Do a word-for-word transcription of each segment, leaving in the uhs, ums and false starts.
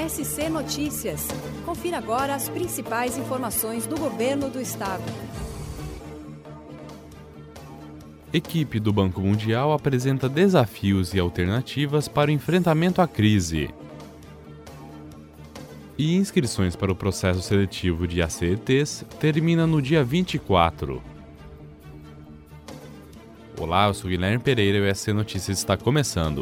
S C Notícias. Confira agora as principais informações do Governo do Estado. Equipe do Banco Mundial apresenta desafios e alternativas para o enfrentamento à crise. E inscrições para o processo seletivo de A C E Ts termina no dia vinte e quatro. Olá, eu sou Guilherme Pereira e o S C Notícias está começando.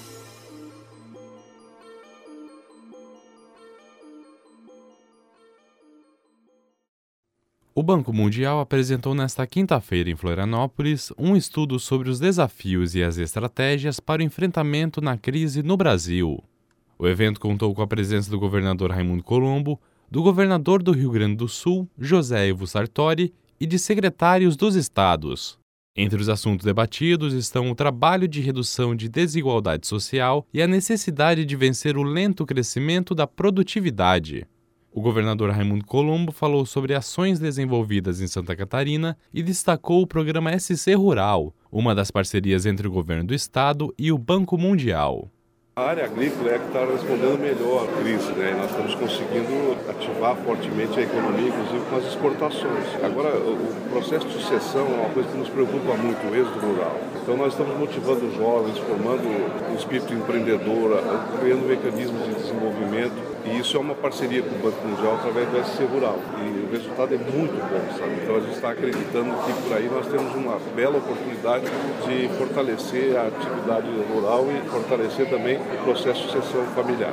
O Banco Mundial apresentou nesta quinta-feira em Florianópolis um estudo sobre os desafios e as estratégias para o enfrentamento na crise no Brasil. O evento contou com a presença do governador Raimundo Colombo, do governador do Rio Grande do Sul, José Ivo Sartori, e de secretários dos estados. Entre os assuntos debatidos estão o trabalho de redução de desigualdade social e a necessidade de vencer o lento crescimento da produtividade. O governador Raimundo Colombo falou sobre ações desenvolvidas em Santa Catarina e destacou o programa S C Rural, uma das parcerias entre o governo do estado e o Banco Mundial. A área agrícola é que está respondendo melhor à crise, né? E nós estamos conseguindo ativar fortemente a economia, inclusive com as exportações. Agora, o processo de sucessão é uma coisa que nos preocupa muito, o êxodo rural. Então nós estamos motivando os jovens, formando um espírito empreendedor, criando mecanismos de desenvolvimento. E isso é uma parceria com o Banco Mundial através do S C Rural. E o resultado é muito bom, sabe? Então a gente está acreditando que por aí nós temos uma bela oportunidade de fortalecer a atividade rural e fortalecer também o processo de sucessão familiar.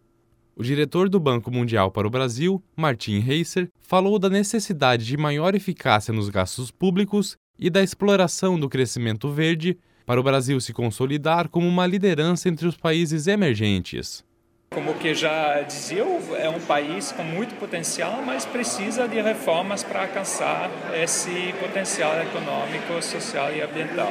O diretor do Banco Mundial para o Brasil, Martin Reisser, falou da necessidade de maior eficácia nos gastos públicos e da exploração do crescimento verde para o Brasil se consolidar como uma liderança entre os países emergentes. Como que já dizia, é um país com muito potencial, mas precisa de reformas para alcançar esse potencial econômico, social e ambiental.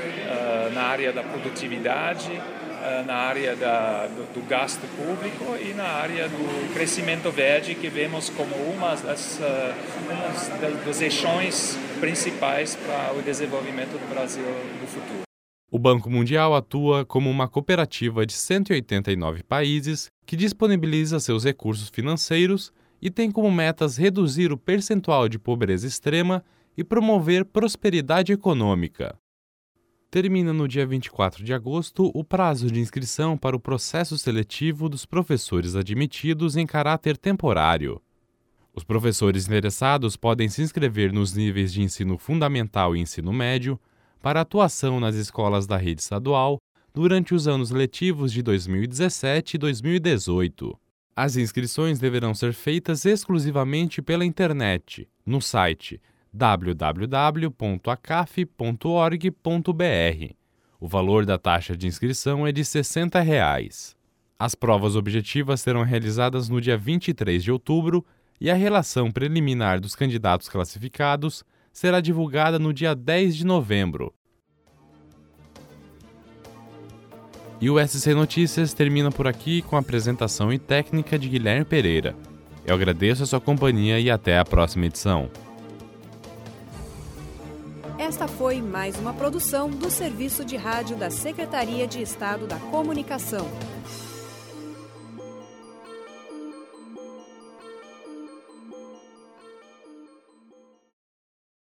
Uh, na área da produtividade, uh, na área da, do, do gasto público e na área do crescimento verde, que vemos como uma das, uh, uma dos eixões principais para o desenvolvimento do Brasil no futuro. O Banco Mundial atua como uma cooperativa de cento e oitenta e nove países que disponibiliza seus recursos financeiros e tem como metas reduzir o percentual de pobreza extrema e promover prosperidade econômica. Termina no dia vinte e quatro de agosto o prazo de inscrição para o processo seletivo dos professores admitidos em caráter temporário. Os professores interessados podem se inscrever nos níveis de ensino fundamental e ensino médio para atuação nas escolas da rede estadual durante os anos letivos de dois mil e dezessete e dois mil e dezoito. As inscrições deverão ser feitas exclusivamente pela internet, no site w w w ponto a c a f ponto org ponto b r. O valor da taxa de inscrição é de sessenta reais. As provas objetivas serão realizadas no dia vinte e três de outubro e a relação preliminar dos candidatos classificados será divulgada no dia dez de novembro. E o S C Notícias termina por aqui com a apresentação e técnica de Guilherme Pereira. Eu agradeço a sua companhia e até a próxima edição. Esta foi mais uma produção do Serviço de Rádio da Secretaria de Estado da Comunicação.